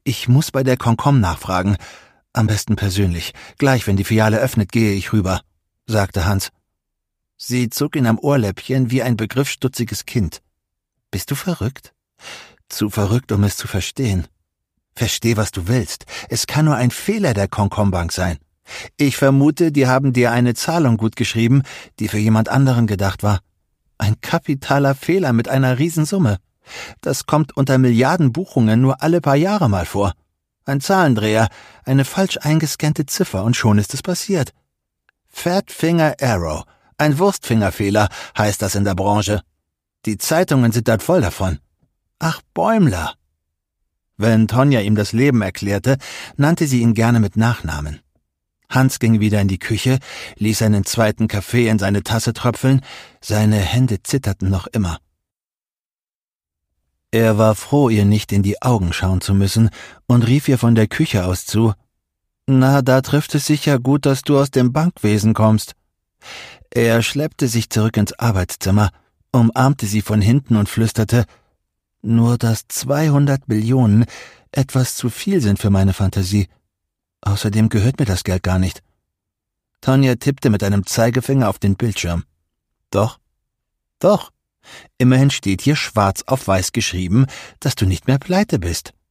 Ich muss bei der Concom nachfragen. Am besten persönlich. Gleich, wenn die Filiale öffnet, gehe ich rüber«, sagte Hans. Sie zog ihn am Ohrläppchen wie ein begriffsstutziges Kind. »Bist du verrückt?« »Zu verrückt, um es zu verstehen.« »Versteh, was du willst. Es kann nur ein Fehler der Concom-Bank sein. Ich vermute, die haben dir eine Zahlung gutgeschrieben, die für jemand anderen gedacht war. Ein kapitaler Fehler mit einer Riesensumme. Das kommt unter Milliardenbuchungen nur alle paar Jahre mal vor. Ein Zahlendreher, eine falsch eingescannte Ziffer und schon ist es passiert. Fat Finger Error, ein Wurstfingerfehler, heißt das in der Branche. Die Zeitungen sind dort voll davon. Ach, Bäumler.« Wenn Tonja ihm das Leben erklärte, nannte sie ihn gerne mit Nachnamen. Hans ging wieder in die Küche, ließ einen zweiten Kaffee in seine Tasse tröpfeln, seine Hände zitterten noch immer. Er war froh, ihr nicht in die Augen schauen zu müssen, und rief ihr von der Küche aus zu: »Na, da trifft es sich ja gut, dass du aus dem Bankwesen kommst.« Er schleppte sich zurück ins Arbeitszimmer, umarmte sie von hinten und flüsterte: »Nur dass 200 Millionen etwas zu viel sind für meine Fantasie. Außerdem gehört mir das Geld gar nicht.« Tonja tippte mit einem Zeigefinger auf den Bildschirm. »Doch, doch. Immerhin steht hier schwarz auf weiß geschrieben, dass du nicht mehr pleite bist.«